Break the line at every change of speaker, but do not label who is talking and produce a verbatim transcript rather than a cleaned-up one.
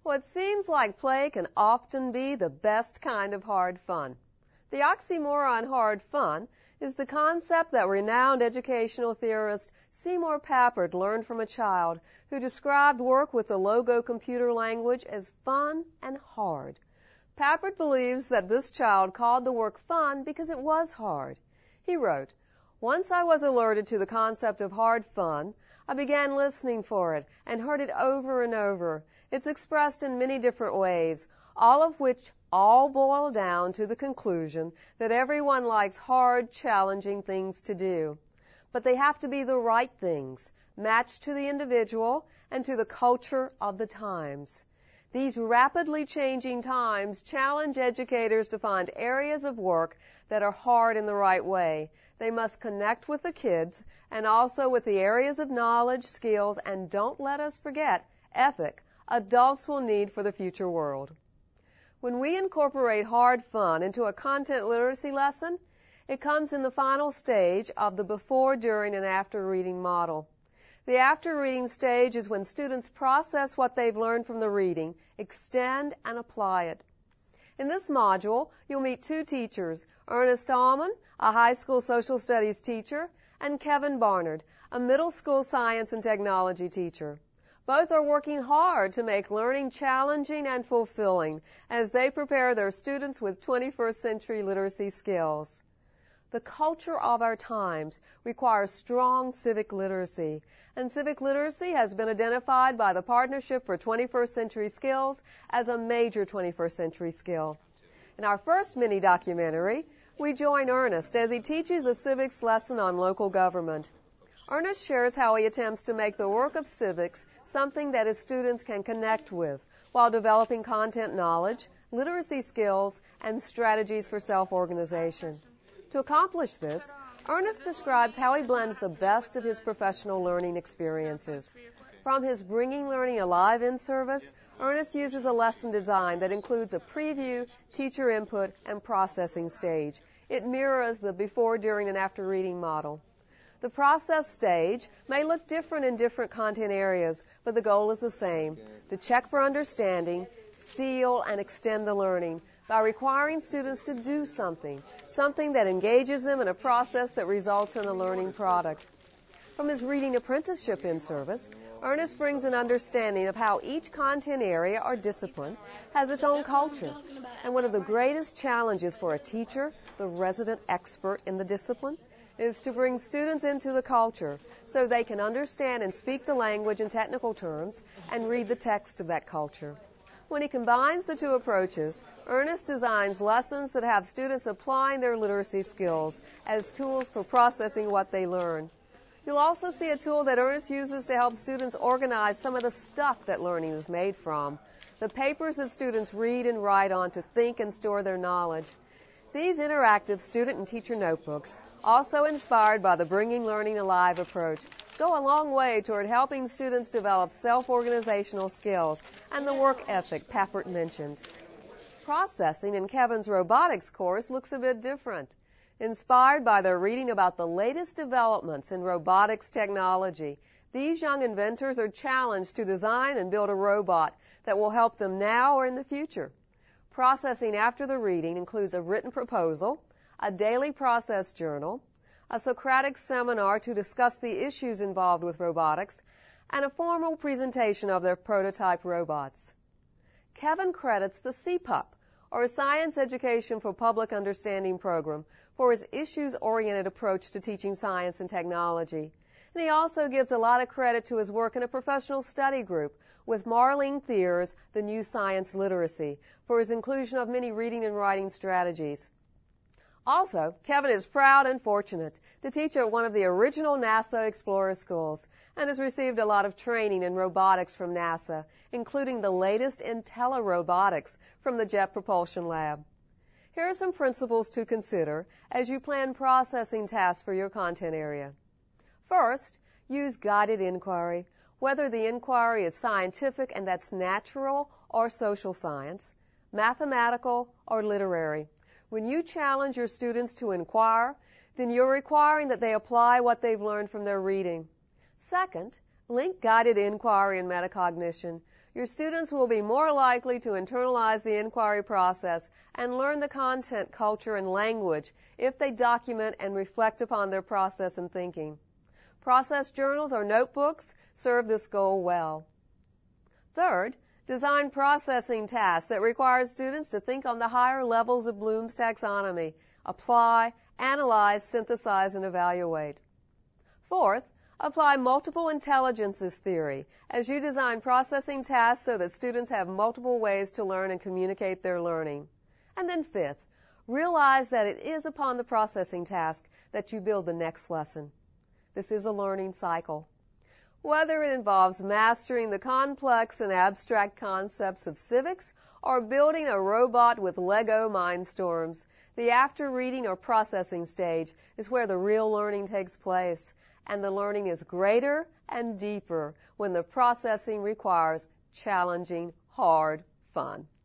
Well, it seems like play can often be the best kind of hard fun. The oxymoron hard fun is the concept that renowned educational theorist Seymour Papert learned from a child who described work with the Logo computer language as fun and hard. Papert believes that this child called the work fun because it was hard. He wrote, "Once I was alerted to the concept of hard fun, I began listening for it and heard it over and over. It's expressed in many different ways, all of which all boil down to the conclusion that everyone likes hard, challenging things to do. But they have to be the right things, matched to the individual and to the culture of the times. These rapidly changing times challenge educators to find areas of work that are hard in the right way. They must connect with the kids and also with the areas of knowledge, skills, and don't let us forget, ethic, adults will need for the future world." When we incorporate hard fun into a content literacy lesson, it comes in the final stage of the before, during, and after reading model. The after reading stage is when students process what they've learned from the reading, extend, and apply it. In this module, you'll meet two teachers, Ernest Allman, a high school social studies teacher, and Kevin Barnard, a middle school science and technology teacher. Both are working hard to make learning challenging and fulfilling as they prepare their students with twenty-first century literacy skills. The culture of our times requires strong civic literacy, and civic literacy has been identified by the Partnership for twenty-first century Skills as a major twenty-first century skill. In our first mini-documentary, we join Ernest as he teaches a civics lesson on local government. Ernest shares how he attempts to make the work of civics something that his students can connect with while developing content knowledge, literacy skills, and strategies for self-organization. To accomplish this, Ernest describes how he blends the best of his professional learning experiences. From his Bringing Learning Alive in-service, Ernest uses a lesson design that includes a preview, teacher input, and processing stage. It mirrors the before, during, and after reading model. The process stage may look different in different content areas, but the goal is the same, to check for understanding, seal, and extend the learning by requiring students to do something, something that engages them in a process that results in a learning product. From his Reading Apprenticeship in-service, Ernest brings an understanding of how each content area or discipline has its own culture, and one of the greatest challenges for a teacher, the resident expert in the discipline, is to bring students into the culture so they can understand and speak the language in technical terms and read the text of that culture. When he combines the two approaches, Ernest designs lessons that have students applying their literacy skills as tools for processing what they learn. You'll also see a tool that Ernest uses to help students organize some of the stuff that learning is made from, the papers that students read and write on to think and store their knowledge. These interactive student and teacher notebooks, also inspired by the Bringing Learning Alive approach, go a long way toward helping students develop self-organizational skills and the work ethic Papert mentioned. Processing in Kevin's robotics course looks a bit different. Inspired by their reading about the latest developments in robotics technology, these young inventors are challenged to design and build a robot that will help them now or in the future. Processing after the reading includes a written proposal, a daily process journal, a Socratic seminar to discuss the issues involved with robotics, and a formal presentation of their prototype robots. Kevin credits the C P U P, or Science Education for Public Understanding program, for his issues-oriented approach to teaching science and technology. And he also gives a lot of credit to his work in a professional study group with Marlene Thier's The New Science Literacy for his inclusion of many reading and writing strategies. Also, Kevin is proud and fortunate to teach at one of the original NASA Explorer schools and has received a lot of training in robotics from NASA, including the latest in telerobotics from the Jet Propulsion Lab. Here are some principles to consider as you plan processing tasks for your content area. First, use guided inquiry, whether the inquiry is scientific and that's natural or social science, mathematical or literary. When you challenge your students to inquire, then you're requiring that they apply what they've learned from their reading. Second, link guided inquiry and metacognition. Your students will be more likely to internalize the inquiry process and learn the content, culture, and language if they document and reflect upon their process and thinking. Process journals or notebooks serve this goal well. Third, design processing tasks that require students to think on the higher levels of Bloom's taxonomy, apply, analyze, synthesize, and evaluate. Fourth, apply multiple intelligences theory as you design processing tasks so that students have multiple ways to learn and communicate their learning. And then fifth, realize that it is upon the processing task that you build the next lesson. This is a learning cycle. Whether it involves mastering the complex and abstract concepts of civics or building a robot with Lego Mindstorms, the after reading or processing stage is where the real learning takes place, and the learning is greater and deeper when the processing requires challenging, hard fun.